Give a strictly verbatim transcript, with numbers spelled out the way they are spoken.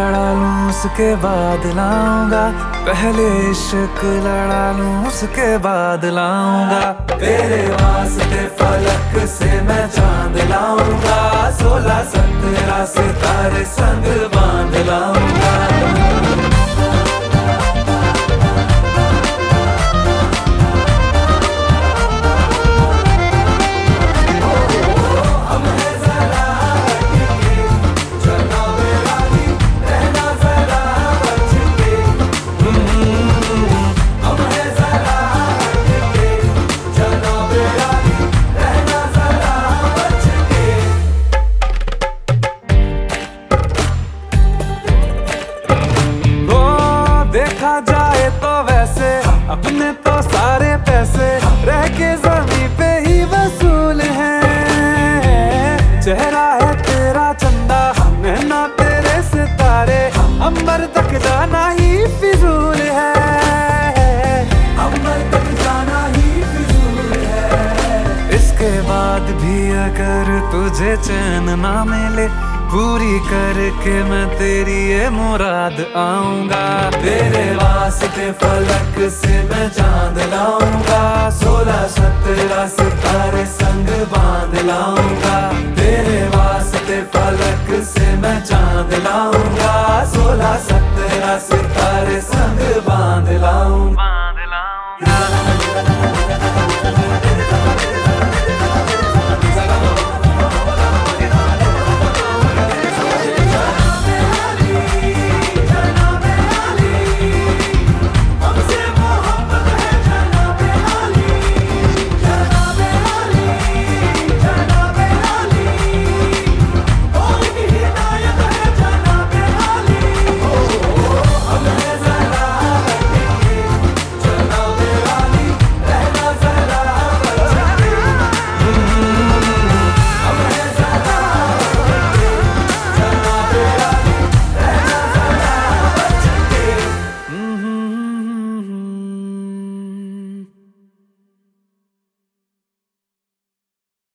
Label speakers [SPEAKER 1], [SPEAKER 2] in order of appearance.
[SPEAKER 1] लड़ा लूं उसके बाद लाऊंगा, पहले इश्क लड़ा लूं उसके बाद लाऊंगा। तेरे वास्ते फलक से मैं चांद लाऊंगा, सोलह सत्रह सितारे संग बांध लाऊंगा। देखा जाए तो वैसे अपने तो सारे पैसे रह के जमीन पे ही वसूल हैं। चेहरा है तेरा चंदा, नैना तेरे सितारे, अंबर तक जाना ही फिजूल है, अंबर तक जाना ही फिजूल है। इसके बाद भी अगर तुझे चैन ना मिले, पूरी करके मैं तेरी ये मुराद आऊंगा। तेरे वास्ते फलक से मैं चांद लाऊंगा, सोलह सत्रह सितारे संग बांध लाऊंगा। तेरे वास्ते फलक से मैं चांद लाऊंगा, सोलह सत्रह सितारे